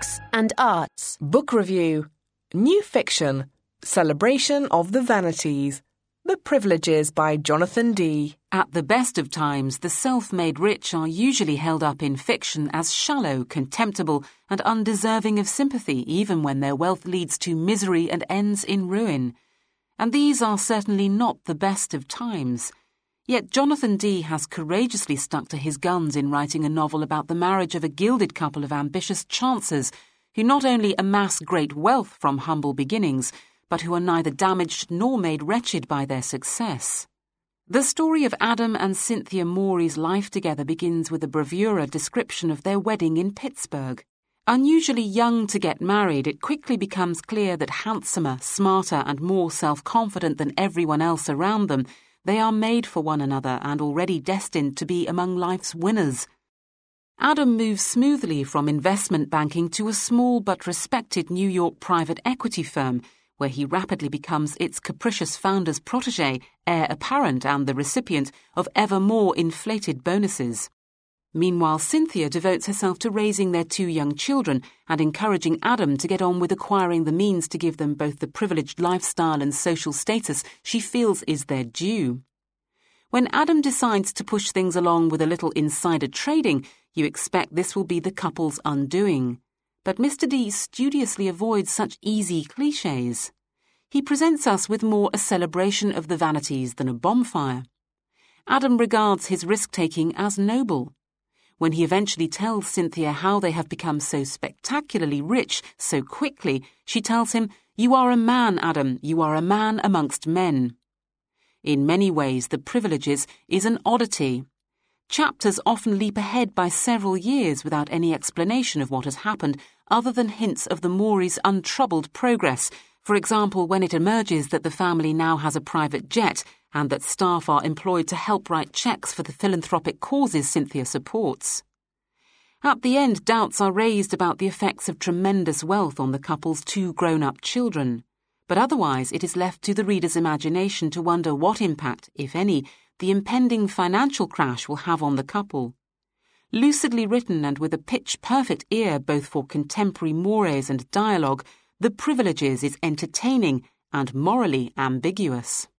books and arts. Book review. New fiction. Celebration of the Vanities. The Privileges by Jonathan Dee. At the best of times, the self-made rich are usually held up in fiction as shallow, contemptible, and undeserving of sympathy, even when their wealth leads to misery and ends in ruin. And these are certainly not the best of times. Yet Jonathan Dee has courageously stuck to his guns in writing a novel about the marriage of a gilded couple of ambitious chancers who not only amass great wealth from humble beginnings, but who are neither damaged nor made wretched by their success. The story of Adam and Cynthia Morey's life together begins with a bravura description of their wedding in Pittsburgh. Unusually young to get married, it quickly becomes clear that handsomer, smarter, and more self-confident than everyone else around them, they are made for one another and already destined to be among life's winners. Adam moves smoothly from investment banking to a small but respected New York private equity firm, where he rapidly becomes its capricious founder's protégé, heir apparent and the recipient of ever more inflated bonuses. Meanwhile, Cynthia devotes herself to raising their 2 young children and encouraging Adam to get on with acquiring the means to give them both the privileged lifestyle and social status she feels is their due. When Adam decides to push things along with a little insider trading, you expect this will be the couple's undoing. But Mr. Dee studiously avoids such easy clichés. He presents us with more a celebration of the vanities than a bonfire. Adam regards his risk-taking as noble. When he eventually tells Cynthia how they have become so spectacularly rich so quickly, she tells him, "You are a man, Adam, you are a man amongst men." In many ways, The Privileges is an oddity. Chapters often leap ahead by several years without any explanation of what has happened other than hints of the Moreys' untroubled progress, for example when it emerges that the family now has a private jet and that staff are employed to help write cheques for the philanthropic causes Cynthia supports. At the end, doubts are raised about the effects of tremendous wealth on the couple's 2 grown-up children. But otherwise, it is left to the reader's imagination to wonder what impact, if any, the impending financial crash will have on the couple. Lucidly written and with a pitch-perfect ear both for contemporary mores and dialogue, The Privileges is entertaining and morally ambiguous.